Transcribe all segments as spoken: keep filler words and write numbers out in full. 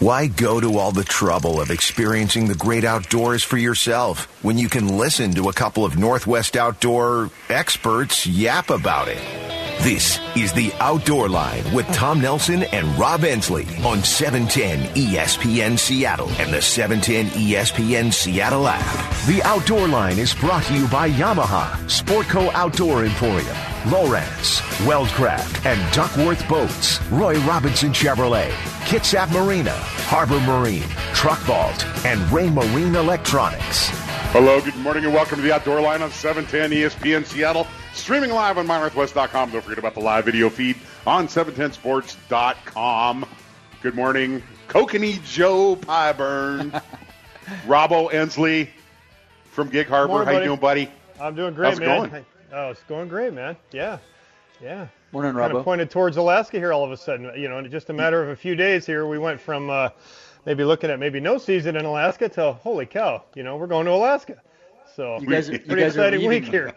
Why go to all the trouble of experiencing the great outdoors for yourself when you can listen to a couple of Northwest Outdoor experts yap about it? This is the Outdoor Line with Tom Nelson and Rob Ensley on seven ten E S P N Seattle and the seven ten E S P N Seattle app. The Outdoor Line is brought to you by Yamaha, Sportco Outdoor Emporium, Lowrance, Weldcraft, and Duckworth Boats, Roy Robinson Chevrolet, Kitsap Marina, Harbor Marine, Truck Vault, and Rain Marine Electronics. Hello, good morning, and welcome to the Outdoor Line on seven ten E S P N Seattle. Streaming live on my northwest dot com. Don't forget about the live video feed on seven ten sports dot com. Good morning, Kokanee Joe Pyburn, Robbo Ensley from Gig Harbor. Morning, How you buddy. doing, buddy? I'm doing great, How's it man. going? Oh, it's going great, man. Yeah, yeah. Morning, Kind Robbo. of pointed towards Alaska here all of a sudden. You know, in just a matter of a few days here, we went from uh, maybe looking at maybe no season in Alaska to holy cow, you know, we're going to Alaska. So You guys are- you pretty guys are exciting week leaving. here.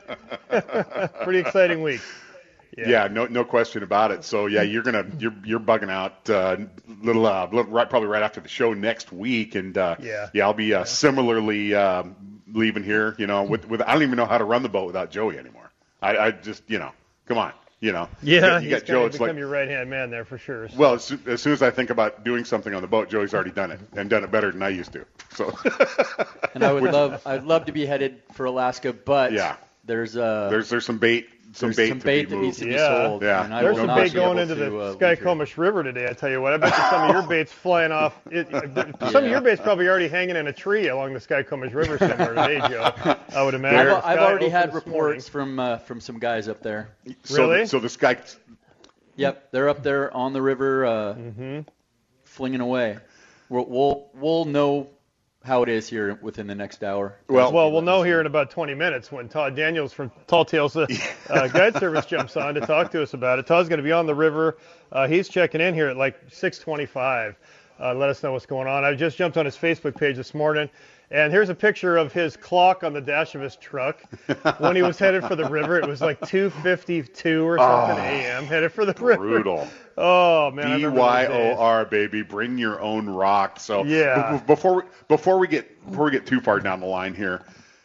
Pretty exciting week. Yeah. Yeah, no, no question about it. So yeah, you're gonna you're you're bugging out uh, little uh, little right probably right after the show next week, and uh, Yeah. yeah, I'll be uh, similarly um, leaving here. You know, with with I don't even know how to run the boat without Joey anymore. I, I just you know, come on, you know. Yeah, you he's got Joe. kind It's of become like your right-hand man there for sure. So. well, as, soo- as soon as I think about doing something on the boat, Joey's already done it and done it better than I used to. So And I would love, I'd love to be headed for Alaska, but Yeah. there's uh, there's there's some bait some there's bait some to bait be that needs to moved. be Yeah. sold. Yeah. and I There's will some not bait be able going into to, the uh, leave here. Skykomish River today, I tell you what. I bet you some of your bait's flying off. It, some of your bait's probably already hanging in a tree along the Skykomish River somewhere today, Joe. I would imagine. I've, The I've sky already opened had this reports from uh, from some guys up there. So, Really? So the sky. Yep, they're up there on the river, uh, Mm-hmm. flinging away. We'll, we'll we'll know how it is here within the next hour. Well, Well, we'll know here in about twenty minutes when Todd Daniels from Tall Tales uh, uh, Guide Service jumps on to talk to us about it. Todd's going to be on the river. Uh, he's checking in here at like six twenty-five. Uh, let us know what's going on. I just jumped on his Facebook page this morning, and here's a picture of his clock on the dash of his truck. When he was headed for the river, it was like two fifty-two or something Oh, a m headed for the river. brutal. Oh, man. I B remember Y those O days. R, baby. Bring your own rock. So Yeah. b- b- before we, before we get before we get too far down the line here,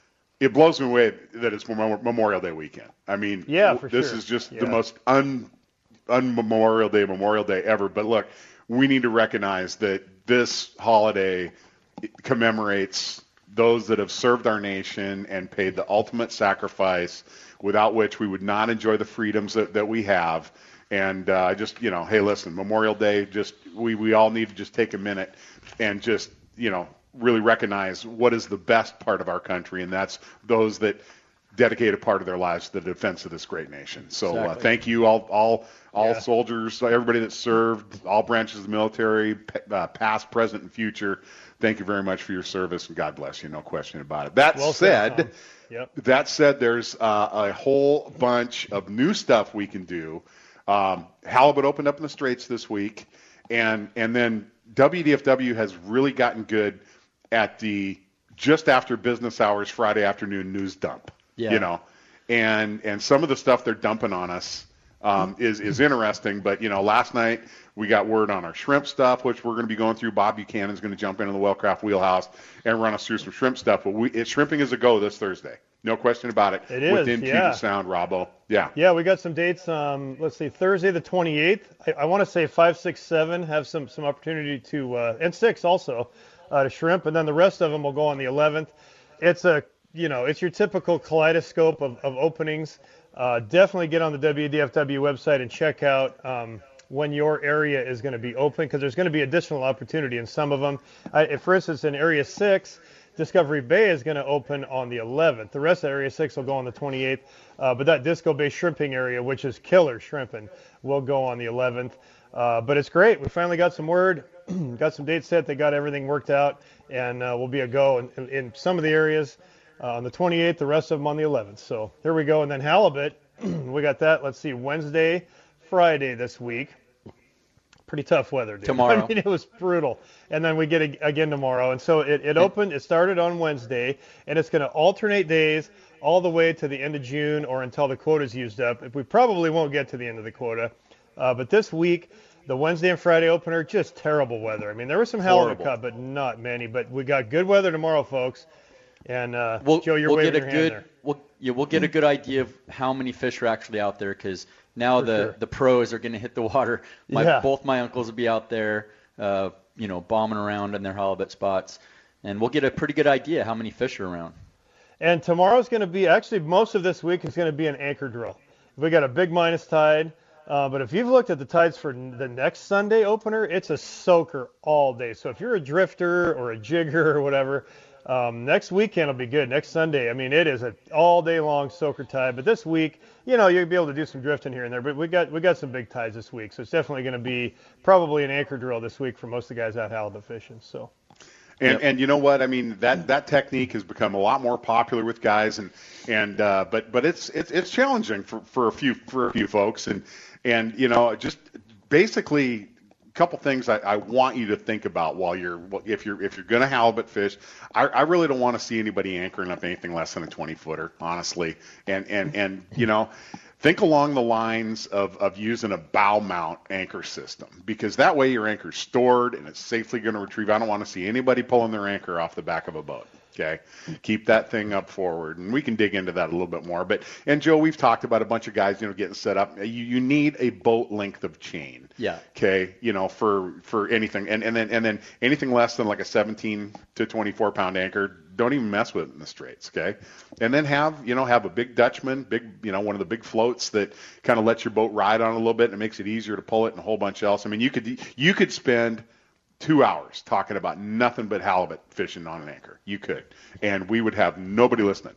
it blows me away that it's Mem- Memorial Day weekend. I mean, Yeah, w- for this sure. is just Yeah. the most un un-Memorial Day Memorial Day ever. But look, we need to recognize that this holiday commemorates those that have served our nation and paid the ultimate sacrifice, without which we would not enjoy the freedoms that, that we have. And uh, just, you know, hey, listen, Memorial Day, just we, we all need to just take a minute and just, you know, really recognize what is the best part of our country, and that's those that dedicate a part of their lives to the defense of this great nation. So uh, Exactly. thank you, all all all Yeah. soldiers, everybody that served, all branches of the military, p- uh, past, present, and future. Thank you very much for your service, and God bless you, no question about it. That Well said, said, Tom. Yep. that said, there's uh, a whole bunch of new stuff we can do. Um, Halibut opened up in the Straits this week, and and then W D F W has really gotten good at the just after business hours Friday afternoon news dump. Yeah. You know, and and some of the stuff they're dumping on us um, is is interesting. But you know, last night we got word on our shrimp stuff, which we're going to be going through. Bob Buchanan's going to jump into the Wellcraft wheelhouse and run us through some shrimp stuff. But we, it, shrimping is a go this Thursday. No question about it. It is, Within yeah. Puget Sound, Robbo. Yeah. Yeah, we got some dates. Um, let's see, Thursday the twenty-eighth. I, I want to say five, six, seven have some some opportunity to, uh, and six also, uh, to shrimp, and then the rest of them will go on the eleventh. It's a, you know, it's your typical kaleidoscope of, of openings. Uh, definitely get on the W D F W website and check out um, when your area is going to be open, because there's going to be additional opportunity in some of them. I, for instance, in Area six, Discovery Bay is going to open on the eleventh. The rest of Area six will go on the twenty-eighth. Uh, but that Disco Bay shrimping area, which is killer shrimping, will go on the eleventh. Uh, but it's great. We finally got some word, got some dates set. They got everything worked out, and uh, we'll be a go in, in, in some of the areas uh, on the twenty-eighth, the rest of them on the eleventh. So here we go. And then halibut, we got that. Let's see, Wednesday, Friday this week. Pretty tough weather, dude. Tomorrow. I mean, it was brutal. And then we get a, again tomorrow. And so it, it opened, it started on Wednesday, and it's going to alternate days all the way to the end of June or until the quota's used up. We probably won't get to the end of the quota. Uh, but this week, The Wednesday and Friday opener, just terrible weather. I mean, there was some halibut Horrible. caught, but not many. But we got good weather tomorrow, folks. And uh, We'll, Joe, you're we'll waving get a your good, hand there. We'll, yeah, we'll get a good idea of how many fish are actually out there because now For the, sure. the pros are going to hit the water. My, Yeah. Both my uncles will be out there, uh, you know, bombing around in their halibut spots, and we'll get a pretty good idea how many fish are around. And tomorrow's going to be, actually most of this week is going to be an anchor drill. We got a big minus tide, uh, but if you've looked at the tides for n- the next Sunday opener, it's a soaker all day. So if you're a drifter or a jigger or whatever, um, next weekend will be good. Next Sunday, I mean, it is an all day long soaker tide. But this week, you know, you'll be able to do some drifting here and there. But we got we got some big tides this week, so it's definitely going to be probably an anchor drill this week for most of the guys out halibut fishing. So. And, Yep. and you know what? I mean, that, that technique has become a lot more popular with guys, and and uh, but but it's it's it's challenging for, for a few for a few folks, and and you know just basically a couple things I, I want you to think about while you're if you're if you're going to halibut fish. I, I really don't want to see anybody anchoring up anything less than a twenty footer, honestly, and and and you know. Think along the lines of, of using a bow mount anchor system, because that way your anchor's stored and it's safely going to retrieve. I don't want to see anybody pulling their anchor off the back of a boat. Okay, keep that thing up forward, and we can dig into that a little bit more. But and Joe, we've talked about a bunch of guys, you know, getting set up. You, you need a boat length of chain. Yeah. Okay, you know, for for anything, and and then and then anything less than like a seventeen to twenty-four pound anchor, don't even mess with it in the straits. Okay, and then have you know have a big Dutchman, big you know one of the big floats that kind of lets your boat ride on a little bit and it makes it easier to pull it, and a whole bunch else. I mean, you could you could spend two hours talking about nothing but halibut fishing on an anchor. You could, and we would have nobody listening.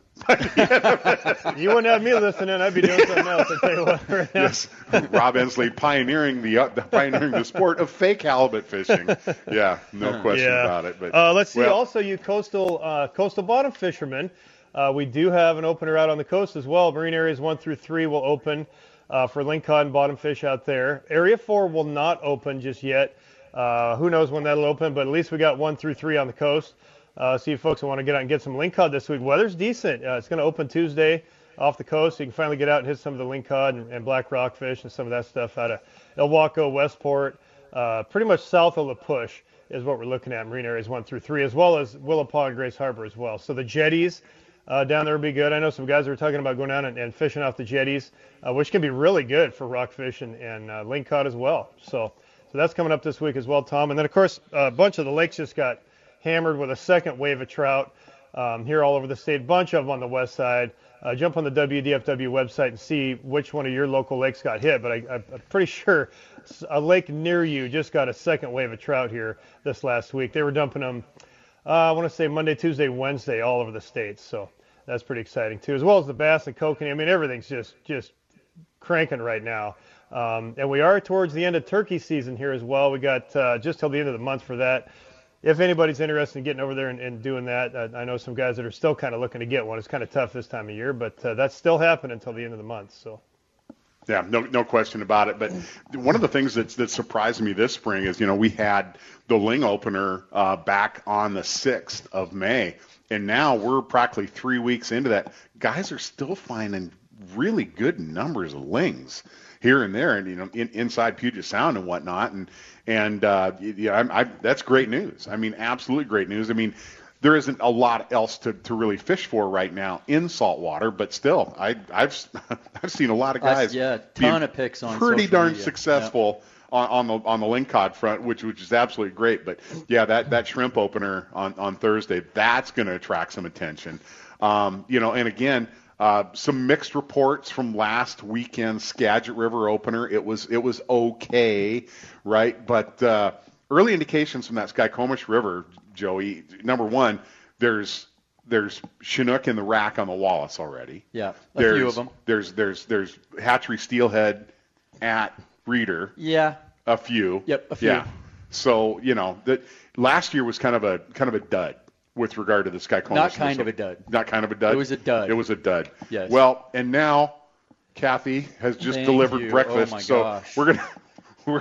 You wouldn't have me listening. I'd be doing something else. I tell you what. Right now. Yes, Rob Ensley pioneering the uh, pioneering the sport of fake halibut fishing. Yeah, no question Yeah. about it. But Uh, let's see. well, Also, you coastal uh, coastal bottom fishermen, uh, we do have an opener out on the coast as well. Marine areas one through three will open uh, for lingcod and bottom fish out there. Area four will not open just yet. Uh, who knows when that'll open? But at least we got one through three on the coast. Uh, see if folks want to get out and get some lingcod this week. Weather's decent. Uh, it's going to open Tuesday off the coast. So you can finally get out and hit some of the lingcod and, and black rockfish and some of that stuff out of Ilwaco, Westport, uh, pretty much south of La Push is what we're looking at, marine areas one through three, as well as Willapa and Grace Harbor as well. So the jetties uh, down there will be good. I know some guys are talking about going down and, and fishing off the jetties, uh, which can be really good for rockfish and, and uh, lingcod as well. So, so that's coming up this week as well, Tom. And then, of course, a bunch of the lakes just got hammered with a second wave of trout um, here all over the state. Bunch of them on the west side. Uh, jump on the W D F W website and see which one of your local lakes got hit. But I, I'm pretty sure a lake near you just got a second wave of trout here this last week. They were dumping them, uh, I want to say Monday, Tuesday, Wednesday, all over the states. So that's pretty exciting too, as well as the bass and kokanee. I mean, everything's just just cranking right now. Um, and we are towards the end of turkey season here as well. We got uh, just till the end of the month for that. If anybody's interested in getting over there and, and doing that, uh, I know some guys that are still kind of looking to get one. It's kind of tough this time of year, but uh, that's still happening until the end of the month. So. Yeah, no, no question about it. But one of the things that's that surprised me this spring is, you know, we had the Ling opener uh, back on the sixth of May, and now we're practically three weeks into that. Guys are still finding really good numbers of Lings here and there, and you know, in, inside Puget Sound and whatnot, and and uh, yeah, I, I, that's great news. I mean, absolutely great news. I mean, there isn't a lot else to, to really fish for right now in saltwater, but still, I, I've I've seen a lot of guys, yeah, a being ton of pics on pretty social darn media. successful on, on the on the lingcod front, which which is absolutely great. But yeah, that that shrimp opener on on Thursday, that's going to attract some attention. Um, you know, and again. Uh, some mixed reports from last weekend's Skagit River opener. It was it was okay, right? But uh, early indications from that Skykomish River, Joey. Number one, there's there's Chinook in the rack on the Wallace already. Yeah, a there's, few of them. There's there's there's hatchery steelhead at Reeder. Yeah. A few. Yep, a few. Yeah. So you know that last year was kind of a kind of a dud with regard to the Skykomish. Not kind of a dud. Not kind of a dud. It was a dud. It was a dud. Yes. Well, and now Kathy has just Thank delivered you. breakfast, Oh my so gosh. we're gonna we're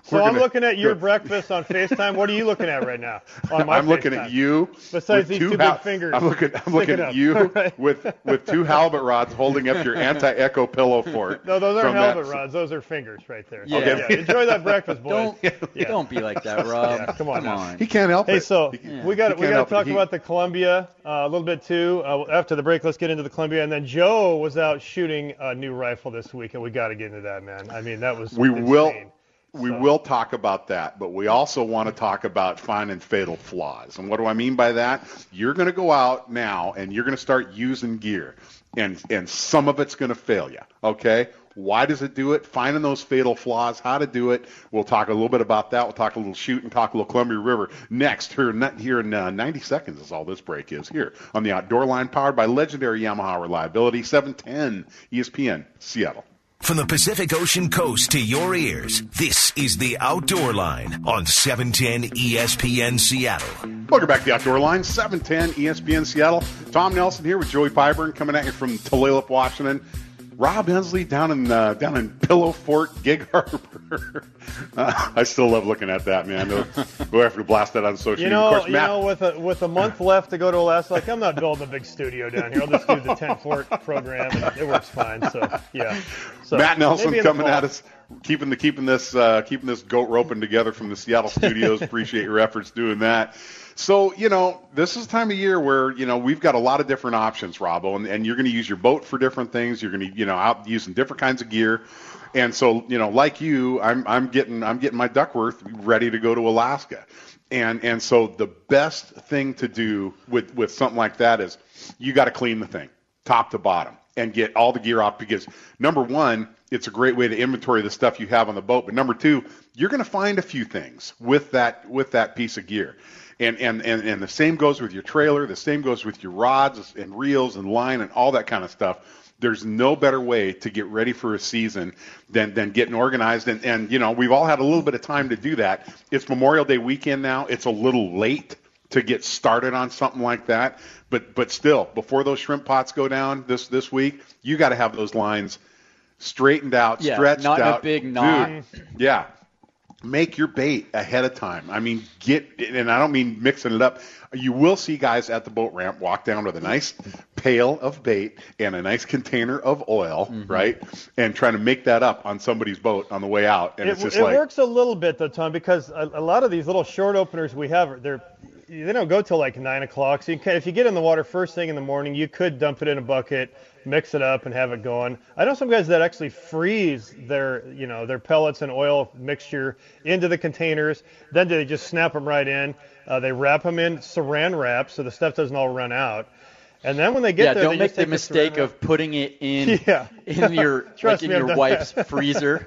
So We're I'm gonna looking at your go- breakfast on FaceTime. What are you looking at right now? On my I'm looking FaceTime? at you. Besides with these two two hal- big fingers. I'm looking. I'm looking sticking at up. you Right. with with two halibut rods holding up your anti-echo pillow fort. No, those aren't from that- halibut rods. Those are fingers right there. Yeah. Okay. Yeah, enjoy that breakfast, boys. Don't Yeah. don't be like that, Rob. Yeah, come on now. on. He can't help Hey, it. so He- we got he we can't got help to it. talk He- about the Columbia uh, a little bit too. Uh, after the break, let's get into the Columbia, and then Joe was out shooting a new rifle this week, and we got to get into that, man. I mean, that was We insane. will. We So- will talk about that, but we also want to talk about finding fatal flaws. And what do I mean by that? You're going to go out now and you're going to start using gear, and and some of it's going to fail you. Okay? Why does it do it? Finding those fatal flaws, how to do it. We'll talk a little bit about that. We'll talk a little shooting, talk a little Columbia River next. Here, here in uh, ninety seconds is all this break is here on the Outdoor Line, powered by legendary Yamaha Reliability, seven ten E S P N Seattle. From the Pacific Ocean coast to your ears, this is the Outdoor Line on seven ten E S P N Seattle. Welcome back to the Outdoor Line, seven ten E S P N Seattle. Tom Nelson here with Joey Pyburn coming at you from Tulalip, Washington. Rob Hensley down in uh, down in Pillow Fort, Gig Harbor. uh, I still love looking at that, man. We'll we'll have to blast that on social You media. know, Of course, you Matt, know, with a with a month left to go to Alaska, like I'm not building a big studio down here. I'll just do the ten Fort program, and it works fine. So yeah. So, Matt Nelson maybe in the coming fall. at us, keeping the keeping this uh, keeping this goat roping together from the Seattle studios. Appreciate your efforts doing that. So, you know, this is the time of year where, you know, we've got a lot of different options, Robbo, and, and you're going to use your boat for different things. You're going to, you know, out using different kinds of gear. And so, you know, like you, I'm I'm getting I'm getting my Duckworth ready to go to Alaska. And and so the best thing to do with, with something like that is you got to clean the thing top to bottom and get all the gear off, because number one, it's a great way to inventory the stuff you have on the boat. But number two, you're going to find a few things with that with that piece of gear. And, and, and, and the same goes with your trailer. The same goes with your rods and reels and line and all that kind of stuff. There's no better way to get ready for a season than, than getting organized. And, and, you know, we've all had a little bit of time to do that. It's Memorial Day weekend now. It's a little late to get started on something like that. But but still, before those shrimp pots go down this, this week, you got to have those lines straightened out, Yeah, stretched not in a out. big knot. Dude, yeah. Make your bait ahead of time. I mean, get, and I don't mean mixing it up. You will see guys at the boat ramp walk down with a nice pail of bait and a nice container of oil, mm-hmm. right? And trying to make that up on somebody's boat on the way out. And it, it's just it like. It works a little bit, though, Tom, because a, a lot of these little short openers we have, they're they don't go till like nine o'clock. So you can, if you get in the water first thing in the morning, you could dump it in a bucket, mix it up, and have it going. I know some guys that actually freeze their, you know, their pellets and oil mixture into the containers. Then they just snap them right in. Uh, they wrap them in Saran wrap so the stuff doesn't all run out. And then when they get yeah, there, don't they make just the take mistake the of putting it in yeah. in your Trust like in me, I've your done wife's that. freezer.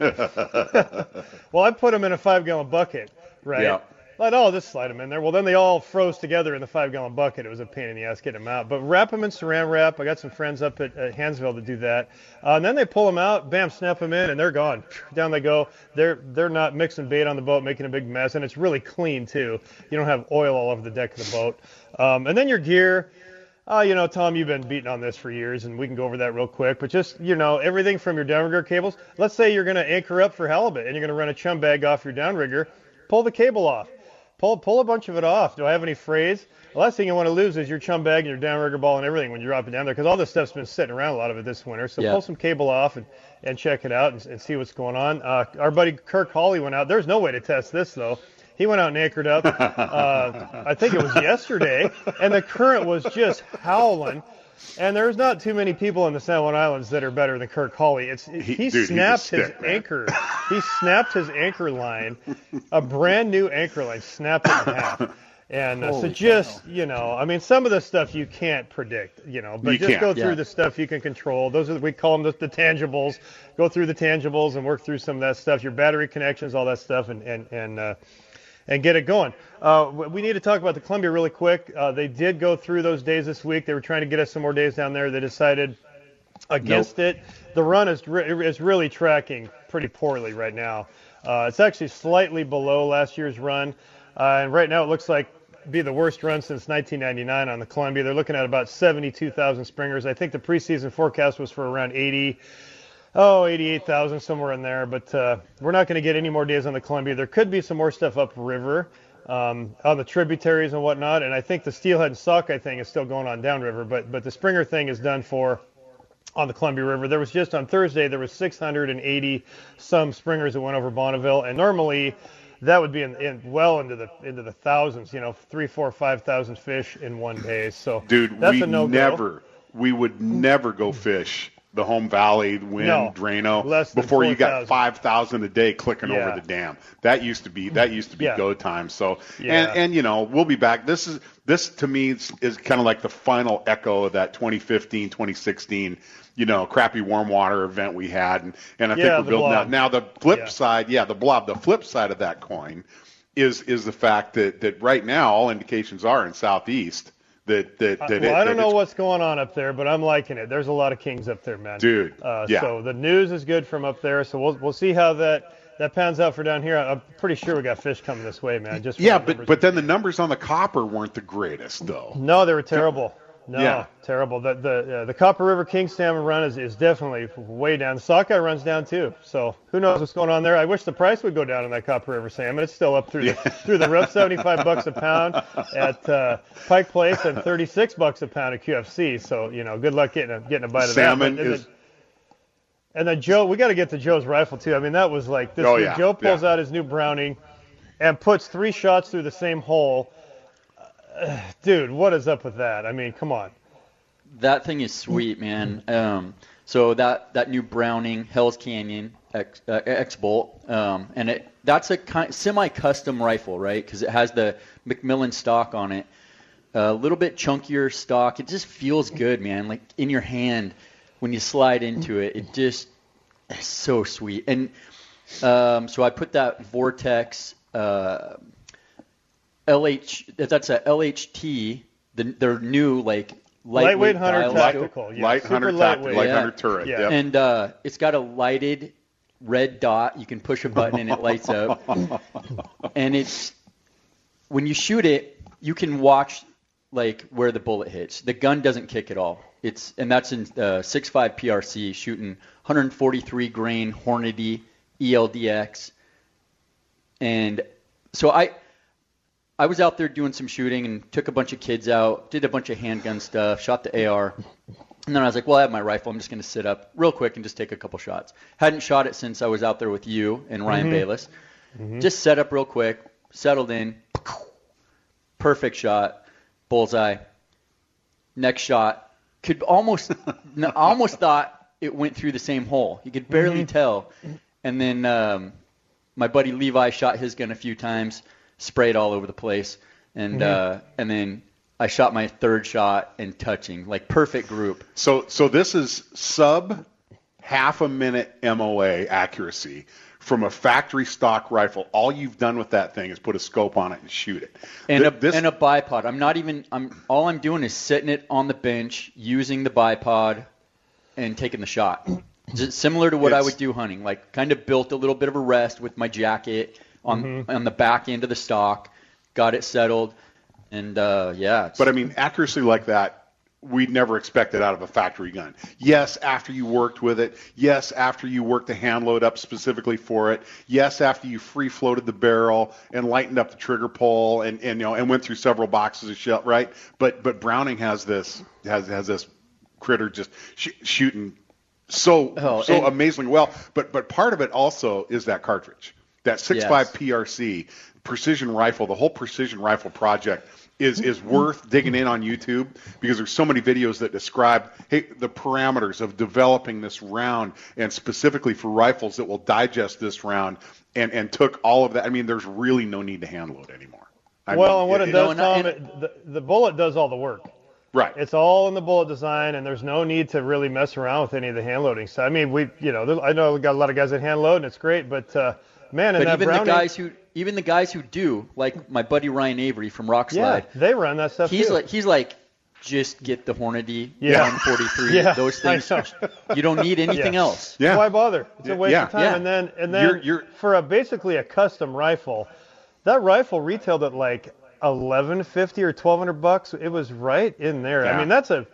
Well, I put them in a five-gallon bucket, right? Yeah. Like, oh, just slide them in there. Well, then they all froze together in the five-gallon bucket. It was a pain in the ass getting them out. But wrap them in Saran wrap. I got some friends up at, at Hansville to do that. Uh, and then they pull them out, bam, snap them in, and they're gone. Down they go. They're they're not mixing bait on the boat, making a big mess, and it's really clean too. You don't have oil all over the deck of the boat. Um, and then your gear. Uh, you know, Tom, you've been beating on this for years, and we can go over that real quick. But just, you know, everything from your downrigger cables. Let's say you're going to anchor up for halibut, and you're going to run a chum bag off your downrigger. Pull the cable off. Pull pull a bunch of it off. Do I have any frays? The last thing you want to lose is your chum bag and your downrigger ball and everything when you drop it down there, because all this stuff's been sitting around, a lot of it this winter. So yeah. pull some cable off and, and check it out and, and see what's going on. Uh, our buddy Kirk Hawley went out. There's no way to test this, though. He went out and anchored up, uh, I think it was yesterday, and the current was just howling. And there's not too many people in the San Juan Islands that are better than Kirk Hawley. It's he, he dude, snapped stick, his man. anchor. He snapped his anchor line, a brand new anchor line, snapped it in half. And uh, so just, cow. you know, I mean, some of the stuff you can't predict, you know, but you just can't. go through yeah. the stuff you can control. Those are, we call them the, the tangibles. Go through the tangibles and work through some of that stuff, your battery connections, all that stuff, and, and, and, uh, and get it going. Uh, we need to talk about the Columbia really quick. Uh, they did go through those days this week. They were trying to get us some more days down there. They decided against nope. it. The run is, re- is really tracking pretty poorly right now. Uh, it's actually slightly below last year's run. Uh, and right now it looks like be the worst run since nineteen ninety-nine on the Columbia. They're looking at about seventy-two thousand springers. I think the preseason forecast was for around eighty. oh, eighty-eight thousand, somewhere in there. But uh, we're not going to get any more days on the Columbia. There could be some more stuff upriver um, on the tributaries and whatnot. And I think the steelhead and sockeye thing is still going on downriver. But but the Springer thing is done for on the Columbia River. There was just on Thursday, there was six hundred eighty some Springers that went over Bonneville. And normally that would be in, in well into the into the thousands, you know, three, four, five thousand fish in one day. So dude, that's we a no-go. never, we would never go fish the Home Valley, Wind, No, Drano, less than before you got four thousand. five thousand a day clicking Yeah. over the dam. That used to be that used to be Yeah. go time. So Yeah. and and you know we'll be back. This is this to me is, is kind of like the final echo of that twenty fifteen, twenty sixteen, you know, crappy warm water event we had, and and I Yeah, think we're the building blob. out now. The flip Yeah. side, yeah, the blob. The flip side of that coin is is the fact that that right now all indications are in Southeast. That, that, that well, it, I don't that know it's- what's going on up there, but I'm liking it. There's a lot of kings up there, man. Dude, Uh, yeah. So the news is good from up there. So we'll we'll see how that that pans out for down here. I'm pretty sure we got fish coming this way, man. Just from Yeah, the but numbers. but then the numbers on the copper weren't the greatest, though. no, they were terrible. No, Yeah. terrible. The the uh, the Copper River King salmon run is, is definitely way down. The sockeye runs down too. So who knows what's going on there? I wish the price would go down on that Copper River salmon. It's still up through the through the roof, seventy-five bucks a pound at uh, Pike Place and thirty-six bucks a pound at Q F C. So you know, good luck getting a, getting a bite of Salmon that. But- and is. then- And then Joe, we got to get to Joe's rifle too. I mean, that was like this. Oh, yeah, Joe pulls yeah. out his new Browning and puts three shots through the same hole. Uh, dude, what is up with that? I mean, come on. That thing is sweet, man. Um, so that, that new Browning Hell's Canyon X, uh, X-Bolt, um, and it that's a ki- semi-custom rifle, right? Because it has the Macmillan stock on it. A little bit chunkier stock. It just feels good, man. Like in your hand when you slide into it, it just it's so sweet. And um, so I put that Vortex uh, L H. That's a L H T. The, their new like. Lightweight Hunter dial Tactical. Yeah, Light super Hunter lightweight. Tactical, Light Yeah. Hunter Turret. Yeah. Yep. And uh, it's got a lighted red dot. You can push a button and it lights up. And it's when you shoot it, you can watch like where the bullet hits. The gun doesn't kick at all. It's and that's in uh, six five P R C shooting one forty-three grain Hornady E L D X. And so I. I was out there doing some shooting and took a bunch of kids out, did a bunch of handgun stuff, shot the A R. And then I was like, well, I have my rifle. I'm just going to sit up real quick and just take a couple shots. Hadn't shot it since I was out there with you and Ryan Mhm. Bayless. Mm-hmm. Just set up real quick, settled in. Perfect shot. Bullseye. Next shot. Could almost, I almost thought it went through the same hole. You could barely Mhm. tell. And then um, my buddy Levi shot his gun a few times. Sprayed all over the place, and Mm-hmm. uh, and then I shot my third shot and touching, like perfect group. So so this is sub half a minute M O A accuracy from a factory stock rifle. All you've done with that thing is put a scope on it and shoot it. And Th- a this, and a bipod. I'm not even. I'm all I'm doing is sitting it on the bench, using the bipod, and taking the shot. Just similar to what I It's- would do hunting. Like kind of built a little bit of a rest with my jacket on Mhm. on the back end of the stock, got it settled, and uh, yeah. it's- But I mean, accuracy like that, we'd never expect it out of a factory gun. Yes, after you worked with it. Yes, after you worked the hand load up specifically for it. Yes, after you free floated the barrel and lightened up the trigger pull and, and you know and went through several boxes of shell, right? But but Browning has this has has this critter just sh- shooting so Oh, so and- amazingly well. But but part of it also is that cartridge. That six five Yes. P R C precision rifle, the whole precision rifle project is is worth digging in on YouTube because there's so many videos that describe hey the parameters of developing this round and specifically for rifles that will digest this round and and took all of that. I mean, there's really no need to hand load anymore. I well, mean, and what it, it- does, and- Tom, and- it, the, the bullet does all the work. right. It's all in the bullet design, and there's no need to really mess around with any of the hand loading. So I mean, we, you know, there- I know we got a lot of guys that hand load, and it's great, but uh, man, and But that even Browning, the guys who even the guys who do, like my buddy Ryan Avery from yeah, Rockslide, they run that stuff he's too. like he's like just get the Hornady Yeah. one forty-three. Yeah, Those I things. know. You don't need anything Yeah. else. Yeah. Why bother? It's Yeah, a waste yeah, of time. yeah. And then, and then You're- you're- for a basically a custom rifle, that rifle retailed at like eleven fifty or twelve hundred bucks. It was right in there. Yeah. I mean, that's a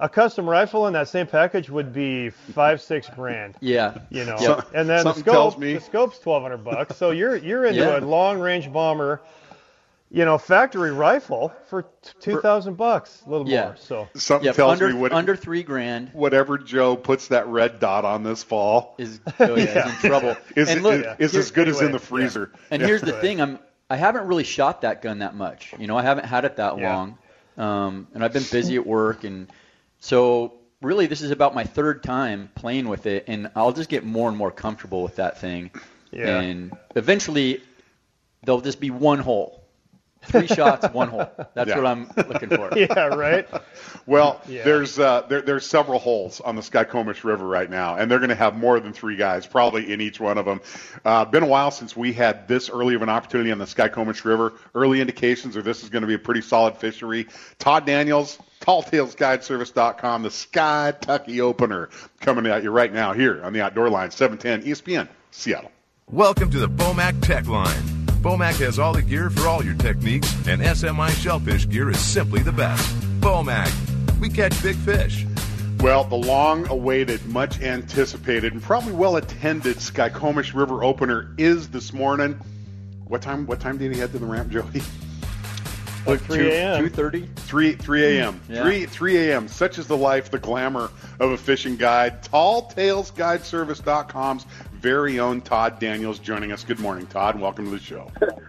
a custom rifle in that same package would be five, six grand. Yeah. You know, So- and then the something tells scope, me- the scope's twelve hundred bucks. So you're you're into Yeah. a long range bomber, you know, factory rifle for two thousand bucks, a little Yeah. more. So Something Yep, tells under me what, under three grand whatever Joe puts that red dot on this fall is oh yeah, Yeah. is in trouble. is, and is, look, is here- as good as in anyway, the freezer. And Yeah. here's the Right. thing, I'm I haven't really shot that gun that much. You know, I haven't had it that Yeah. long, um, and I've been busy at work, and so really this is about my third time playing with it, and I'll just get more and more comfortable with that thing, Yeah. and eventually there'll just be one hole, three shots, one hole. That's Yeah. what I'm looking for. yeah, right. Well, Yeah. there's uh, there, there's several holes on the Skykomish River right now, and they're going to have more than three guys probably in each one of them. Uh, been a while since we had this early of an opportunity on the Skykomish River. Early indications are this is going to be a pretty solid fishery. Todd Daniels, tall tails guide service dot com, the Sky Tucky opener coming at you right now here on the Outdoor Line, seven ten E S P N, Seattle. Welcome to the Bomac Tech Line. Bomac has all the gear for all your techniques, and S M I shellfish gear is simply the best. Bomac, we catch big fish. Well, the long-awaited, much-anticipated, and probably well-attended Skykomish River opener is this morning. What time? What time did he head to the ramp, Joey? Like three a.m. two thirty. Three three a.m. Yeah. Three three a.m. Such is the life, the glamour of a fishing guide. Tall Tails Guide Service dot com's very own Todd Daniels joining us. Good morning, Todd, and welcome to the show.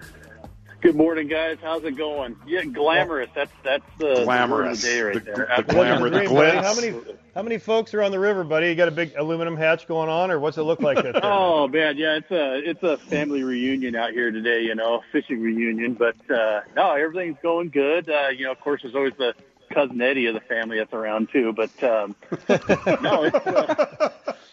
Good morning, guys. How's it going? Yeah, glamorous. That's that's the Glamorous. the word of the day right The- there. the glamour, the Green, buddy. glitz. How many how many folks are on the river, buddy? You got a big aluminum hatch going on, or what's it look like out there? Oh man, yeah, it's a it's a family reunion out here today. You know, fishing reunion. But uh, no, everything's going good. Uh, you know, of course, there's always the cousin Eddie of the family that's around too. But um, no, it's uh,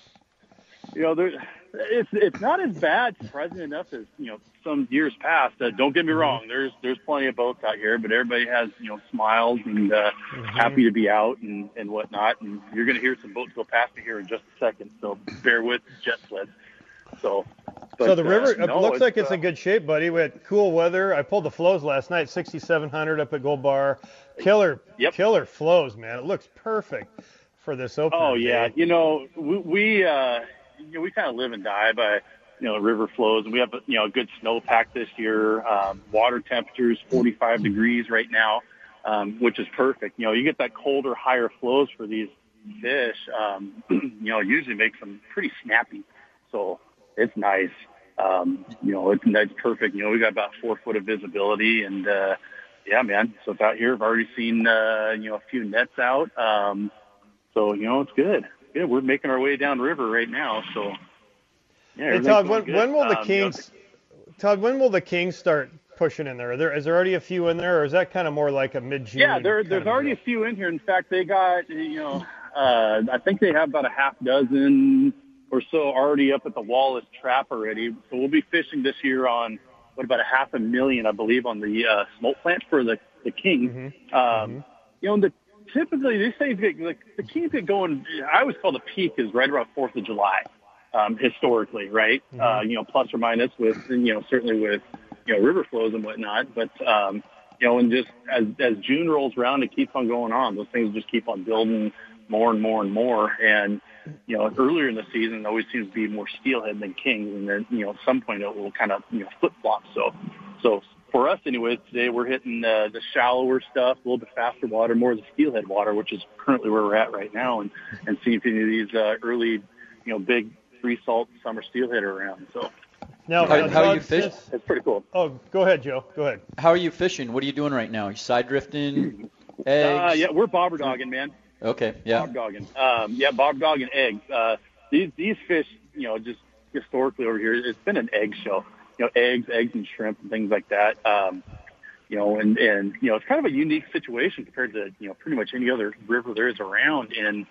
you know, there, it's it's not as bad, surprisingly enough, as you know some years past. Uh, don't get me wrong, there's there's plenty of boats out here, but everybody has you know smiles and uh, happy to be out and and whatnot. And you're going to hear some boats go past me here in just a second, so bear with jet sleds. So. But, so the river uh, it no, looks like it's uh, in good shape, buddy. We had cool weather. I pulled the flows last night, sixty-seven hundred up at Gold Bar. Killer, Yep. killer flows, man. It looks perfect for this opener. Oh yeah, day. you know we, we uh, you know, we kind of live and die by you know river flows, and we have you know a good snowpack this year. Um, water temperatures forty-five degrees right now, um, which is perfect. You know you get that colder, higher flows for these fish. Um, you know usually makes them pretty snappy, so it's nice. Um, you know it's, it's perfect. You know we got about four foot of visibility, and uh, yeah, man. So it's out here. I've already seen uh, you know a few nets out. Um, So, you know, it's good. Yeah, we're making our way down river right now. So, yeah. Hey everything's Todd, going when, good. when will the Um, you know, Kings? Todd, when will the Kings start pushing in there? Are there is there already a few in there, or is that kind of more like a mid-June? yeah, there, kind there's of already a deal? few in here. In fact, they got, you know, uh, I think they have about a half dozen or so already up at the Wallace Trap already. So we'll be fishing this year on, what, about a half a million, I believe, on the uh, smoke plant for the, the Kings. Mm-hmm. Um, You know, the typically these things get, like, the Kings get going, I always call the peak is right around fourth of July, um, historically, right? Mm-hmm. Uh, you know, plus or minus with, you know, certainly with, you know, river flows and whatnot. But, um, you know, and just as, as June rolls around, it keeps on going on. Those things just keep on building more and more and more. And, you know, earlier in the season, it always seems to be more steelhead than kings. And then, you know, at some point it will kind of, you know, flip flop. So, so for us anyways, today we're hitting uh, the shallower stuff, a little bit faster water, more of the steelhead water, which is currently where we're at right now. And, and see if any of these uh, early, you know, big free salt summer steelhead are around. So Now, How- uh, how Todd, you fish? since- it's pretty cool. Oh, go ahead, Joe. Go ahead. How are you fishing? What are you doing right now? You side drifting, eggs? Uh, yeah, we're bobber dogging, man. Okay, yeah. Bob dogging. Um, yeah, bob dogging eggs. Uh, these these fish, you know, just historically over here, it's been an egg show. You know, eggs, eggs and shrimp and things like that. Um, you know, and and you know, it's kind of a unique situation compared to you know pretty much any other river there is around. And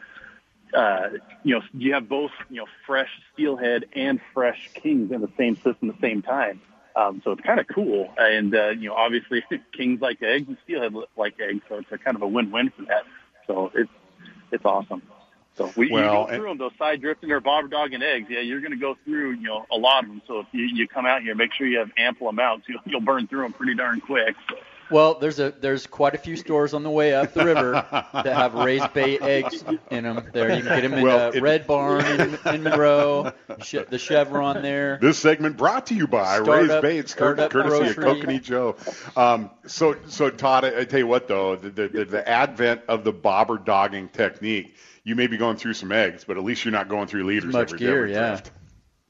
uh, you know, you have both you know fresh steelhead and fresh kings in the same system at the same time. Um, so it's kind of cool. And uh, you know, obviously, kings like eggs and steelhead like eggs, so it's a kind of a win-win for that. So it's it's awesome. So we Well, you go and- through them, those side drifting or bobber dog and eggs. Yeah, you're going to go through, you know, a lot of them. So if you, you come out here, make sure you have ample amounts. You'll, you'll burn through them pretty darn quick. So, Well, there's a there's quite a few stores on the way up the river that have raised bait eggs in them. There, you can get them in Well, uh, it- Red Barn in, in Monroe, Che- the Chevron there. This segment brought to you by Startup- Raised Baits, cur- Startup courtesy of Grocery. Kokanee Joe. Um, so, so Todd, I, I tell you what, though, the, the, the, the advent of the bobber dogging technique, you may be going through some eggs, but at least you're not going through liters Much every, gear, every yeah. drift.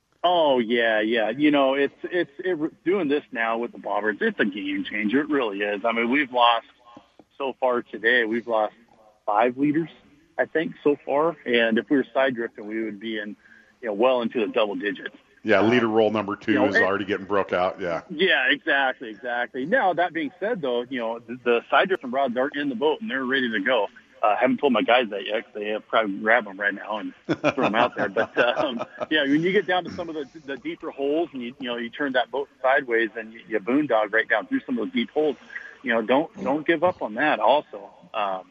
Oh yeah, yeah. You know, it's it's it, doing this now with the bobbers. It's a game changer. It really is. I mean, we've lost so far today. We've lost five liters, I think, so far. And if we were side drifting, we would be in, you know, well into the double digits. Yeah, leader roll number two you know, is it- already getting broke out. Yeah. Yeah, exactly, exactly. Now that being said, though, you know, the, the side drifting rods are in the boat and they're ready to go. I uh, haven't told my guys that yet because they have probably grab them right now and throw them out there. But um, yeah, when you get down to some of the, the deeper holes and you you know you turn that boat sideways and you, you boondog right down through some of those deep holes, you know, don't don't give up on that. Also, um,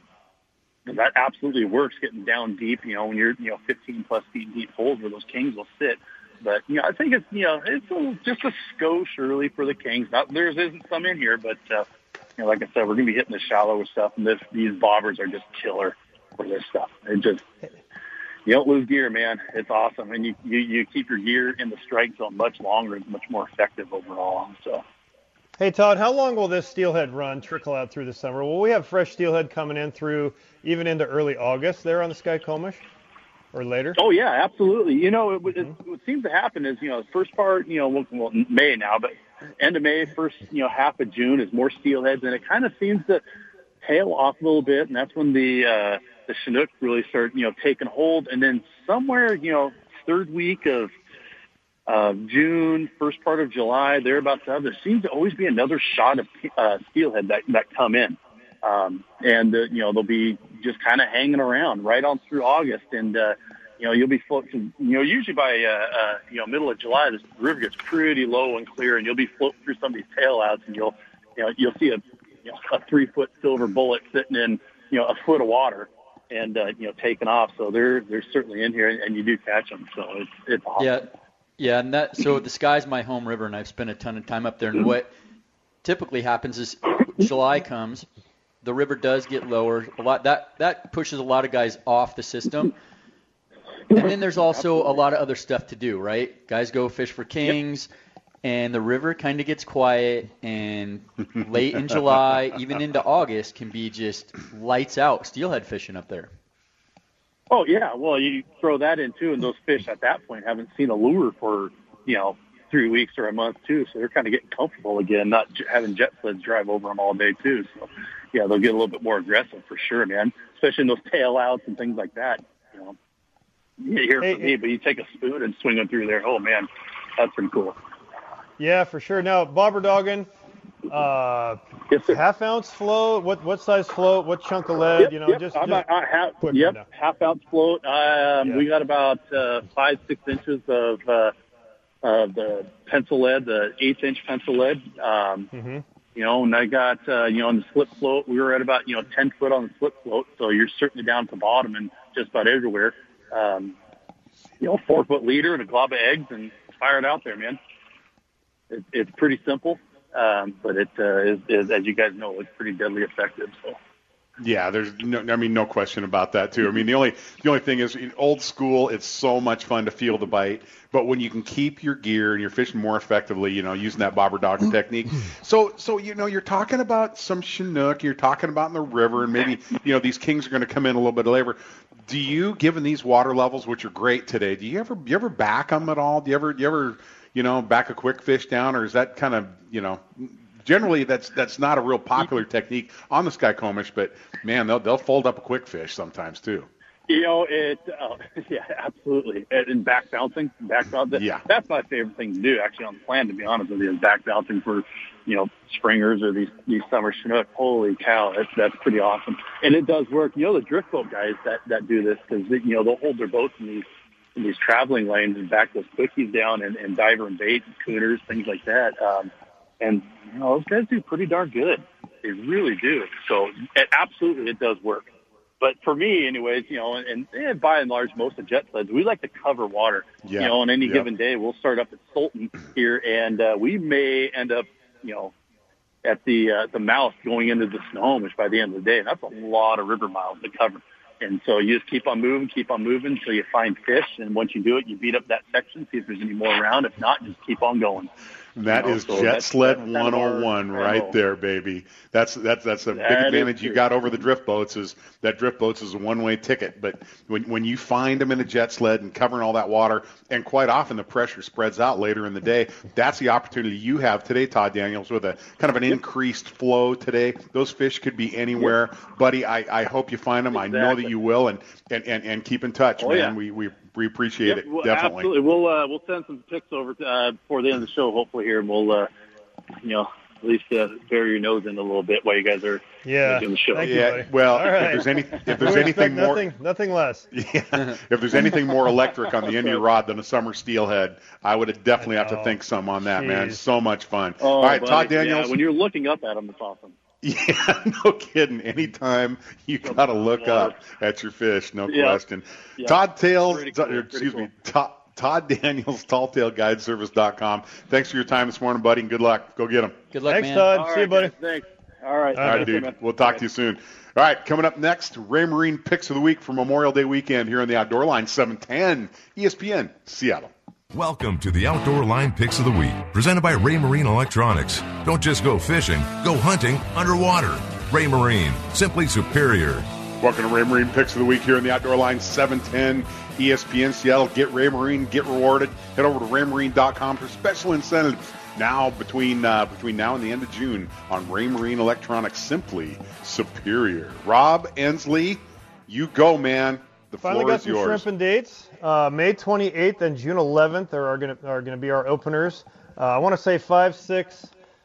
that absolutely works getting down deep. You know, when you're you know fifteen plus feet deep holes where those kings will sit. But you know, I think it's you know it's a, just a skosh early for the kings. Not there isn't some in here, but. Uh, You know, like I said, we're going to be hitting the shallower stuff, and this, these bobbers are just killer for this stuff. It just, you don't lose gear, man. It's awesome. And you, you, you keep your gear in the strike zone much longer. It's much more effective overall. So, Hey, Todd, how long will this steelhead run trickle out through the summer? Will we have fresh steelhead coming in through even into early August there on the Skykomish or later? oh, yeah, absolutely. You know, it, it, what seems to happen is, you know, the first part, you know, well, well, May now, but end of May, first, you know, half of June is more steelheads, and it kind of seems to tail off a little bit, and that's when the uh, the Chinook really start, you know, taking hold. And then somewhere, you know, third week of uh, June, first part of July, thereabouts, there seems to always be another shot of uh, steelhead that, that come in. Um, and, uh, you know, they'll be just kind of hanging around right on through August, and, uh, you know, you'll be floating, you know, usually by, uh, uh, you know, middle of July, this river gets pretty low and clear, and you'll be floating through some of these tail outs, and you'll, you know, you'll see a, you know, a three foot silver bullet sitting in, you know, a foot of water and, uh, you know, taking off. So they're, they're certainly in here, and you do catch them. So it's, it's awesome. Yeah, yeah, and that so the Sky's my home river, and I've spent a ton of time up there. And what typically happens is July comes, the river does get lower a lot. That that pushes a lot of guys off the system. And then there's also a lot of other stuff to do, right? Guys go fish for kings, and the river kind of gets quiet, and late in July, even into August, can be just lights out steelhead fishing up there. Oh, yeah. Well, you throw that in, too, and those fish at that point haven't seen a lure for, you know, three weeks or a month, too. So they're kind of getting comfortable again, not j- having jet sleds drive over them all day, too. So, yeah, they'll get a little bit more aggressive for sure, man, especially in those tail outs and things like that, you know. You hear Hey, from me, but you take a spoon and swing them through there. Oh, man, that's pretty cool. Yeah, for sure. Now, bobber dogging, uh, Yes, sir. half ounce float. What what size float? What chunk of lead? Yep, you know, yep. just, I'm just a, I have, quick yep, rundown. half ounce float. Um, Yeah. We got about uh, five, six inches of uh, uh, the pencil lead, the eighth inch pencil lead. Um, Mhm. You know, and I got, uh, you know, on the slip float, we were at about, you know, ten foot on the slip float. So you're certainly down at the bottom and just about everywhere. Um, you know, four foot leader and a glob of eggs and fire it out there, man. It, it's pretty simple. Um, but it, uh, is, is, as you guys know, it's pretty deadly effective. So. Yeah, there's no, I mean, no question about that too. I mean, the only the only thing is, in old school, it's so much fun to feel the bite, but when you can keep your gear and you're fishing more effectively, you know, using that bobber dogger technique. So, so you know, you're talking about some Chinook, you're talking about in the river, and maybe you know these kings are going to come in a little bit later. Do you, given these water levels, which are great today, do you ever you ever back them at all? Do you ever do you ever you know back a quick fish down, or is that kind of you know? Generally, that's that's not a real popular technique on the Skykomish, but man, they'll they'll fold up a quick fish sometimes too. You know, it, uh, yeah, absolutely. And, and back bouncing, back bouncing. Yeah. That's my favorite thing to do, actually, on the plan, to be honest with you, is back bouncing for, you know, springers or these, these summer Chinook. Holy cow, that's, that's pretty awesome. And it does work. You know, the drift boat guys that, that do this, because, you know, they'll hold their boats in these, in these traveling lanes and back those quickies down and, and diver and bait and cooters, things like that. Um, and, you know, those guys do pretty darn good. They really do. So, it, absolutely, it does work. But for me, anyways, you know, and, and by and large, most of jet sleds, we like to cover water. Yeah. You know, on any Yep. given day, we'll start up at Sultan here, and uh, we may end up, you know, at the uh, the mouth going into the Snohomish by the end of the day. And that's a lot of river miles to cover. And so you just keep on moving, keep on moving until you find fish. And once you do it, you beat up that section, see if there's any more around. If not, just keep on going. That you know, is so Jet that's, Sled that's one oh one right our, there, baby. That's that's that's a that big advantage you true. got over the drift boats is that drift boats is a one-way ticket. But when when you find them in a jet sled and covering all that water, and quite often the pressure spreads out later in the day, that's the opportunity you have today, Todd Daniels, with a kind of an Yep. increased flow today. Those fish could be anywhere. Yep. Buddy, I, I hope you find them. Exactly. I know that you will, and, and, and, and keep in touch, oh, man. Yeah. We, we we appreciate yep, it, well, definitely. Absolutely. We'll, uh, we'll send some pics over uh, before the end of the show, hopefully, here, and we'll, uh, you know, at least uh, bury your nose in a little bit while you guys are Yeah. doing the show. Thank you, Yeah, buddy. well, All right. if there's any if there's We anything expect more nothing, nothing less. Yeah. If there's anything more electric on the end of your rod than a summer steelhead, I would definitely have to think some on that, man. Jeez. So much fun. Oh, All right, buddy, Todd Daniels. Yeah, when you're looking up at them, it's awesome. Yeah, no kidding. Anytime you got to look up at your fish, no Yep. question. Yep. Todd Tails, Pretty cool, pretty excuse me, cool. Todd, Todd Daniels, tall tail guide service dot com. Thanks for your time this morning, buddy, and good luck. Go get them. Good luck, Thanks, man. Todd. All See right, you, buddy. guys, thanks. All right. All right, Take care, dude. man. We'll talk Bye. to you soon. All right, coming up next, Raymarine Picks of the Week for Memorial Day weekend here on the Outdoor Line, seven ten E S P N, Seattle. Welcome to the Outdoor Line Picks of the Week, presented by Raymarine Electronics. Don't just go fishing, go hunting underwater. Raymarine, simply superior. Welcome to Raymarine Picks of the Week here in the Outdoor Line, seven ten E S P N Seattle. Get Raymarine, get rewarded. Head over to raymarine dot com for special incentives now between uh, between now and the end of June on Raymarine Electronics. Simply superior. Rob Ensley, you go, man. The Finally floor got is some yours. shrimp and dates. Uh, May twenty-eighth and June eleventh are going to are going to be our openers. Uh, I want to say five, six,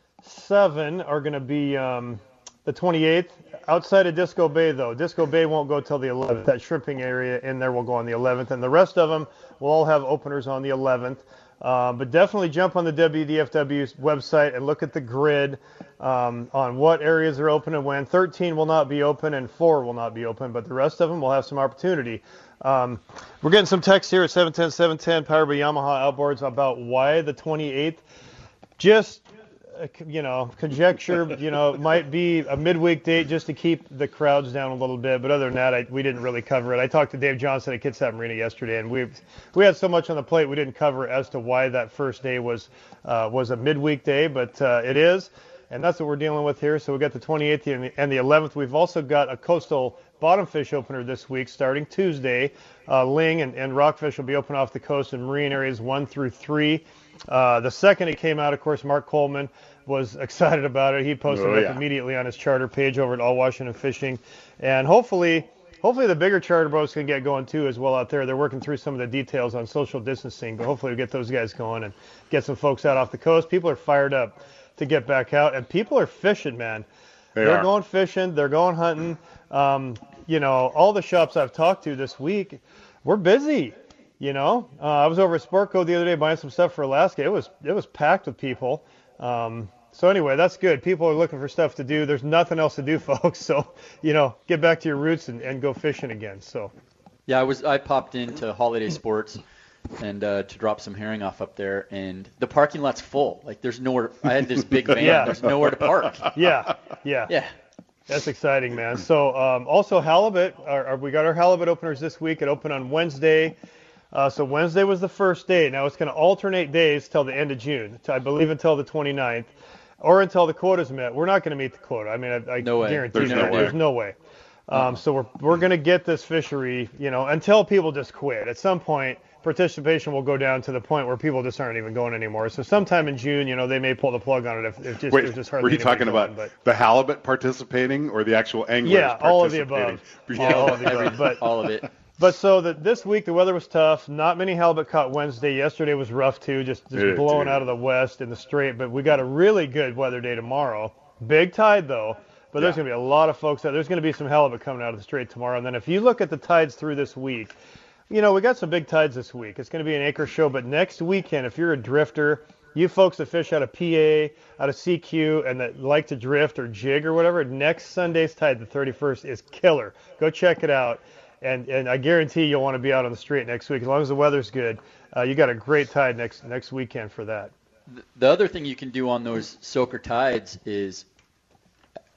seven are going to be um, the twenty-eighth. Outside of Disco Bay, though, Disco Bay won't go till the eleventh. That shrimping area in there will go on the eleventh, and the rest of them will all have openers on the eleventh. Uh, but definitely jump on the W D F W's website and look at the grid um, on what areas are open and when. thirteen will not be open and four will not be open, but the rest of them will have some opportunity. Um, we're getting some text here at seven ten, seven ten, powered by Yamaha Outboards, about why the twenty-eighth. Just, uh, you know, conjecture, you know, it might be a midweek date just to keep the crowds down a little bit. But other than that, I, we didn't really cover it. I talked to Dave Johnson at Kitsap Marina yesterday, and we we had so much on the plate we didn't cover as to why that first day was uh, was a midweek day, but uh, it is. And that's what we're dealing with here. So we got the twenty-eighth and the, and the eleventh. We've also got a coastal bottom fish opener this week starting Tuesday. Uh, Ling and, and rockfish will be open off the coast in marine areas one through three. Uh, the second it came out, of course, Mark Coleman was excited about it. He posted Oh, it yeah. up immediately on his charter page over at All Washington Fishing. And hopefully, hopefully the bigger charter boats can get going too as well out there. They're working through some of the details on social distancing, but hopefully we get those guys going and get some folks out off the coast. People are fired up to get back out, and people are fishing, man. They They're are. going fishing. They're going hunting. Um, you know, all the shops I've talked to this week, we're busy. You know, uh, I was over at Sportco the other day buying some stuff for Alaska. It was it was packed with people. Um, so anyway, that's good. People are looking for stuff to do. There's nothing else to do, folks. So, you know, get back to your roots and, and go fishing again. So. Yeah, I was I popped into Holiday Sports and uh, to drop some herring off up there, and the parking lot's full. Like there's nowhere. I had this big van. Yeah. There's nowhere to park. Yeah, yeah. Yeah. That's exciting, man. So um, also halibut, our, our, we got our halibut openers this week. It opened on Wednesday. Uh, so Wednesday was the first day. Now it's going to alternate days till the end of June, I believe until the twenty-ninth, or until the quota's met. We're not going to meet the quota. I mean, I, I No way. guarantee There's you, no way. there's no way. Um, so we're we're going to get this fishery, you know, until people just quit. At some point, participation will go down to the point where people just aren't even going anymore. So sometime in June, you know, they may pull the plug on it if, if just, Wait, there's just were hardly you talking anybody about going, the halibut participating or the actual anglers Yeah, all of the participating? above. Yeah, all of the above. But All of it. But so that this week the weather was tough. Not many halibut caught Wednesday. Yesterday was rough too, just, just Yeah, blowing dude. out of the west in the strait. But we got a really good weather day tomorrow. Big tide though. But there's Yeah. going to be a lot of folks out. There's going to be some halibut coming out of the strait tomorrow. And then if you look at the tides through this week, you know, we got some big tides this week. It's going to be an acre show. But next weekend, if you're a drifter, you folks that fish out of P A, out of C Q, and that like to drift or jig or whatever, next Sunday's tide, the thirty-first, is killer. Go check it out. And and I guarantee you'll want to be out on the street next week. As long as the weather's good, uh, you got a great tide next next weekend for that. The other thing you can do on those soaker tides is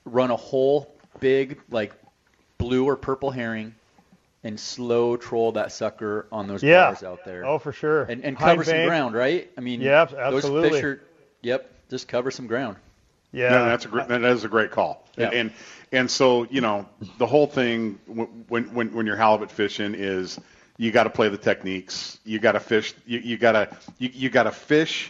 run a whole big like blue or purple herring and slow troll that sucker on those Yeah. bars out there. Oh, for sure. And, and High cover some bank. ground, right? I mean, Yeah, those absolutely. fish are, yep, just cover some ground. Yeah. No, that's a great, that is a great call. Yeah. And, and and so, you know, the whole thing when when when you're halibut fishing is you got to play the techniques. You got to fish. You, you got to you, you got to fish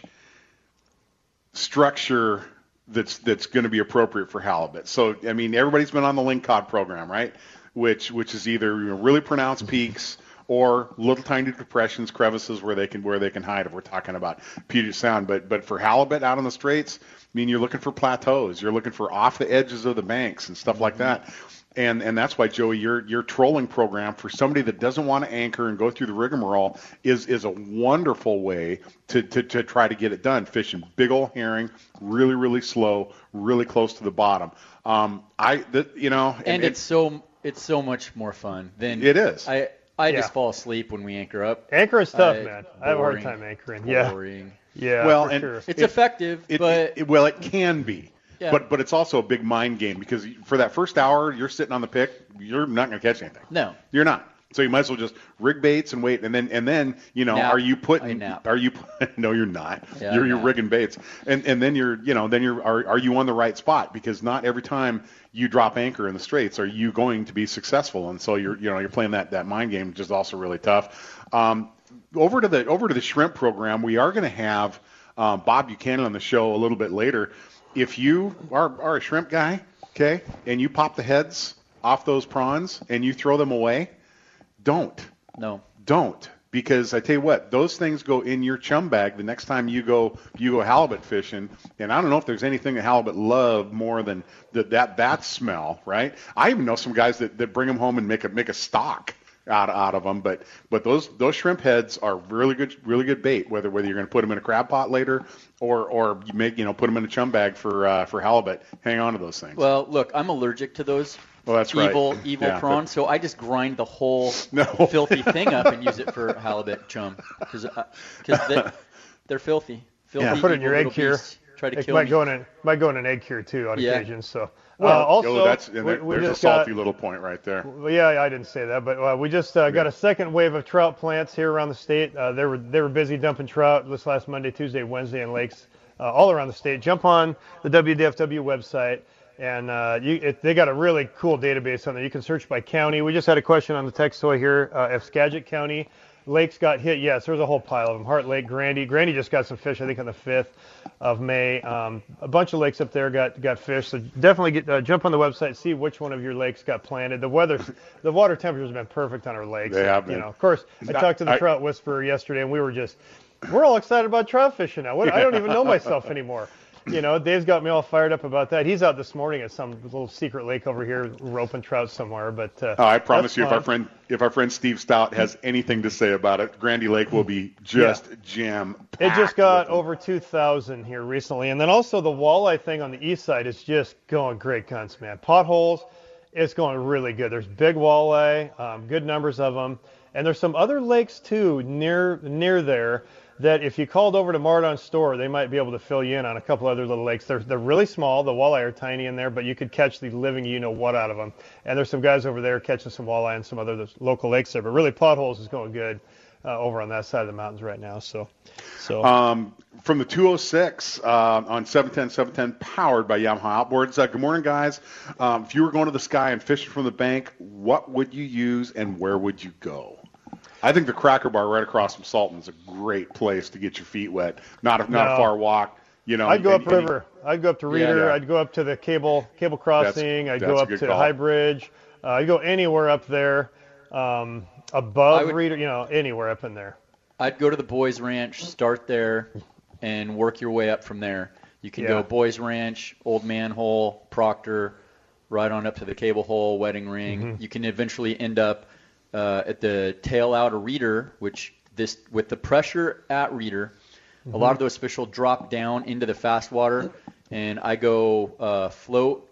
structure that's that's going to be appropriate for halibut. So, I mean, everybody's been on the lingcod program, right? Which which is either you know, really pronounced peaks or little tiny depressions, crevices where they can where they can hide. If we're talking about Puget Sound, but but for halibut out on the Straits, I mean, you're looking for plateaus. You're looking for off the edges of the banks and stuff like that. And and that's why, Joey, your your trolling program for somebody that doesn't want to anchor and go through the rigmarole is is a wonderful way to, to, to try to get it done. Fishing big old herring, really really slow, really close to the bottom. Um, I that you know, And, and, it's so it's so much more fun than It is. I I Yeah. just fall asleep when we anchor up. Anchor is tough, Uh, man. I have a hard boring, time anchoring. Yeah. Boring. Yeah, Well, for and sure. It's It- effective, It, but it, well, it can be, Yeah. but but it's also a big mind game because for that first hour, you're sitting on the pick, you're not going to catch anything. no. You're not. So you might as well just rig baits and wait, and then and then you know, Nap. are you I putting? nap. Are you? No, you're not. Yeah, you're I you're nap. rigging baits, and and then you're you know then you're are are you on the right spot? Because not every time you drop anchor in the Straits are you going to be successful, and so you're you know you're playing that that mind game, which is also really tough. Um, over to the over to the shrimp program, we are going to have um, Bob Buchanan on the show a little bit later. If you are are a shrimp guy, okay, and you pop the heads off those prawns and you throw them away, don't. No. Don't, because I tell you what, those things go in your chum bag the next time you go you go halibut fishing. And I don't know if there's anything that halibut love more than the, that that smell, right? I even know some guys that, that bring them home and make a make a stock out out of them. But but those those shrimp heads are really good really good bait. Whether whether you're going to put them in a crab pot later or or you make you know put them in a chum bag for uh, for halibut. Hang on to those things. Well, look, I'm allergic to those Well, that's right. evil, evil Yeah, prawns, so I just grind the whole No. filthy thing up and use it for halibut chum because they, they're filthy. Filthy, Yeah. Put it in evil your egg little cure. beasts Try to It kill might me. go in a, might go in an egg cure too on Yeah. occasion. So Well, uh, also oh, that's and we, there, we there's a just got, salty little point right there. Well, yeah, I didn't say that, but uh, we just uh, got a second wave of trout plants here around the state. Uh, they were they were busy dumping trout this last Monday, Tuesday, Wednesday in lakes uh, all around the state. Jump on the W D F W website, and uh, you, it, they got a really cool database on there. You can search by county. We just had a question on the text toy here. Uh, if Skagit County lakes got hit, yes, there's a whole pile of them. Heart Lake, Grandy. Grandy just got some fish, I think, on the fifth of May. Um, a bunch of lakes up there got got fish. So definitely get uh, jump on the website, see which one of your lakes got planted. The weather, the water temperatures have been perfect on our lakes. They have You been. know, of course, I talked to the I- trout whisperer yesterday, and we were just, we're all excited about trout fishing now. What, I don't even know myself anymore. You know, Dave's got me all fired up about that. He's out this morning at some little secret lake over here roping trout somewhere. But uh, Oh, I promise that's you, if fun. our friend if our friend Steve Stout has anything to say about it, Grandy Lake will be just jam. It just got over two thousand here recently. And then also the walleye thing on the east side is just going great guns, man. Potholes, it's going really good. There's big walleye, um, good numbers of them. And there's some other lakes, too, near near there that if you called over to Mardon's store, they might be able to fill you in on a couple other little lakes. They're, they're really small. The walleye are tiny in there, but you could catch the living you-know-what out of them. And there's some guys over there catching some walleye and some other those local lakes there. But really, Potholes is going good uh, over on that side of the mountains right now. So, so. Um, from the two oh six uh, on seven ten, seven ten, powered by Yamaha Outboards. Uh, good morning, guys. Um, if you were going to the sky and fishing from the bank, what would you use and where would you go? I think the Cracker Bar right across from Salton is a great place to get your feet wet. Not a, not No. a far walk. You know, I'd go and- up and- river. I'd go up to Reeder. yeah. I'd go up to the cable cable crossing. I'd that's go a up good to call. High Bridge. Uh, I'd go anywhere up there, um, above I would- Reeder. You know, anywhere up in there. I'd go to the Boys Ranch, start there, and work your way up from there. You can Yeah. go Boys Ranch, Old Manhole, Proctor, right on up to the Cable Hole, Wedding Ring. Mm-hmm. You can eventually end up uh, at the tail out of Reeder, which this with the pressure at Reeder, Mm-hmm. a lot of those fish will drop down into the fast water, and I go uh, float,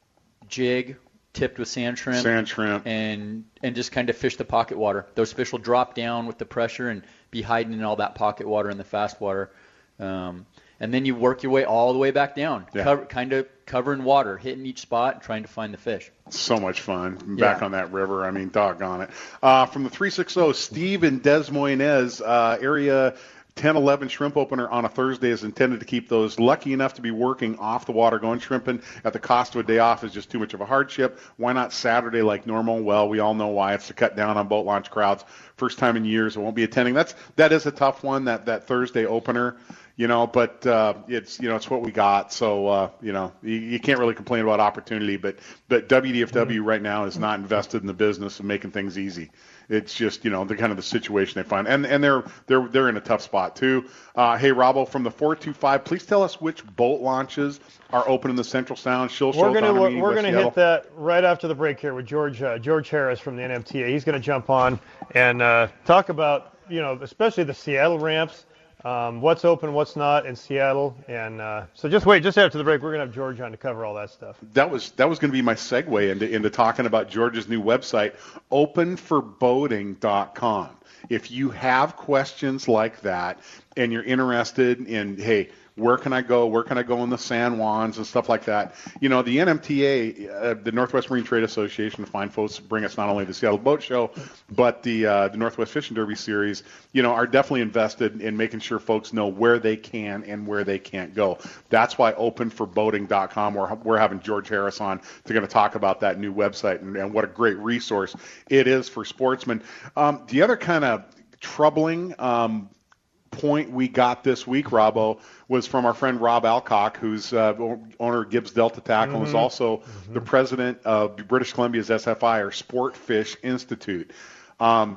jig, tipped with sand shrimp, Sand shrimp. and and just kind of fish the pocket water. Those fish will drop down with the pressure and be hiding in all that pocket water in the fast water. Um, and then you work your way all the way back down, Yeah. cover, kind of covering water, hitting each spot, and trying to find the fish. So much fun back Yeah. on that river. I mean, doggone it. Uh, from the three sixty, Steve in Des Moines, uh, area ten eleven shrimp opener on a Thursday is intended to keep those lucky enough to be working off the water going shrimping at the cost of a day off is just too much of a hardship. Why not Saturday like normal? Well, we all know why. It's to cut down on boat launch crowds. First time in years, it won't be attending. That's that is a tough one, that that Thursday opener. You know, but uh, it's you know it's what we got. So uh, you know you, you can't really complain about opportunity. But but W D F W right now is not invested in the business of making things easy. It's just you know the kind of the situation they find, and and they're they're they're in a tough spot too. Uh, hey, Robbo from the four two five, please tell us which boat launches are open in the Central Sound. She'll We're show gonna Dominique, we're West gonna Seattle. hit that right after the break here with George uh, George Harris from the N M T A. He's gonna jump on and uh, talk about you know especially the Seattle ramps. Um, what's open, what's not in Seattle, and uh, so just wait, just after the break, we're gonna have George on to cover all that stuff. That was that was going to be my segue into into talking about George's new website, open for boating dot com. If you have questions like that and you're interested in, hey, where can I go? Where can I go in the San Juans and stuff like that? You know, the N M T A, uh, the Northwest Marine Trade Association, the fine folks bring us not only the Seattle Boat Show, but the uh, the Northwest Fishing Derby Series, you know, are definitely invested in making sure folks know where they can and where they can't go. That's why open for boating dot com, we're, we're having George Harris on to going to talk about that new website and, and what a great resource it is for sportsmen. Um, the other kind of troubling um, point we got this week, Robbo, was from our friend Rob Alcock, who's uh, owner of Gibbs Delta Tackle, and is also mm-hmm. the president of British Columbia's S F I, or Sport Fish Institute. Um,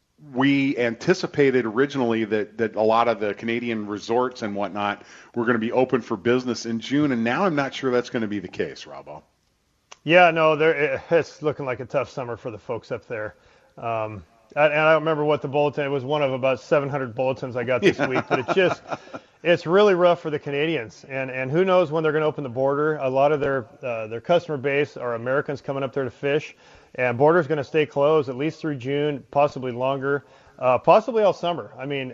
we anticipated originally that, that a lot of the Canadian resorts and whatnot were going to be open for business in June, and now I'm not sure that's going to be the case, Robbo. Yeah, no, there it's looking like a tough summer for the folks up there. Um, And I don't remember what the bulletin, it was one of about seven hundred bulletins I got this yeah. week, but it's just, it's really rough for the Canadians. And and who knows when they're going to open the border. A lot of their uh, their customer base are Americans coming up there to fish, and border's going to stay closed at least through June, possibly longer, uh, possibly all summer. I mean,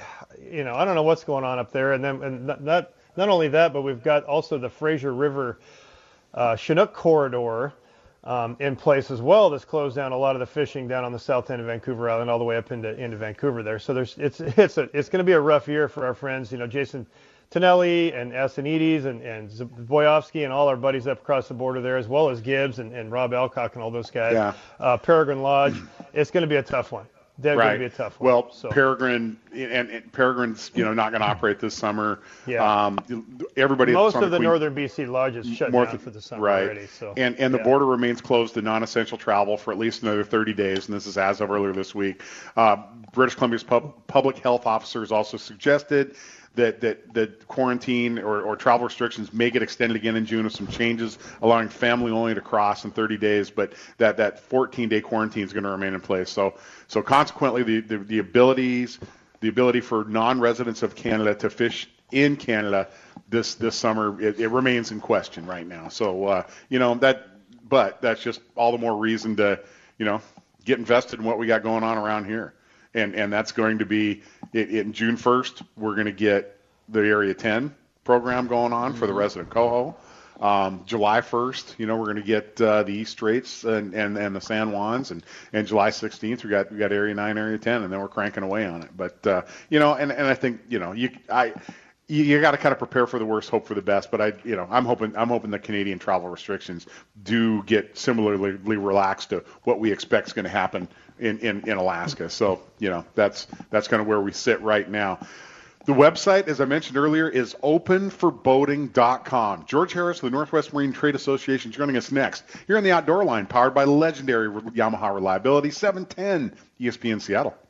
you know, I don't know what's going on up there. And then and not not, not only that, but we've got also the Fraser River uh, Chinook corridor. Um, in place as well, that's closed down a lot of the fishing down on the south end of Vancouver Island, all the way up into into Vancouver there. So there's it's it's a, it's going to be a rough year for our friends, you know, Jason Tonelli and Asinides and and Boyovsky and all our buddies up across the border there, as well as Gibbs and, and Rob Alcock and all those guys. Yeah. Uh, Peregrine Lodge. It's going to be a tough one. That's right. going to be a tough one. Well, so. Peregrine and, and Peregrine's, you know, not going to operate this summer. Yeah. Um, everybody. Most of the, the Queen, northern B C lodges shut North, down for the summer right. already. So. And and the yeah. border remains closed to non-essential travel for at least another thirty days, and this is as of earlier this week. Uh, British Columbia's pub, public health officers also suggested that that that quarantine or, or travel restrictions may get extended again in June with some changes, allowing family only to cross in thirty days, but that that fourteen-day quarantine is going to remain in place. So so consequently, the, the, the abilities the ability for non-residents of Canada to fish in Canada this this summer, it, it remains in question right now. So uh, you know that, but that's just all the more reason to you know get invested in what we got going on around here. And and that's going to be, it, in June first, we're going to get the Area ten program going on for the resident coho. Um, July first, you know, we're going to get uh, the East Straits and, and, and the San Juans. And, and July sixteenth, we got we got Area nine, Area ten, and then we're cranking away on it. But, uh, you know, and, and I think, you know, you I you, you got to kind of prepare for the worst, hope for the best. But I, you know, I'm hoping I'm hoping the Canadian travel restrictions do get similarly relaxed to what we expect is going to happen in, in, in Alaska. So, you know, that's that's kind of where we sit right now. The website, as I mentioned earlier, is open for boating dot com. George Harris of the Northwest Marine Trade Association joining us next here on the Outdoor Line, powered by legendary Yamaha reliability, seven ten E S P N Seattle.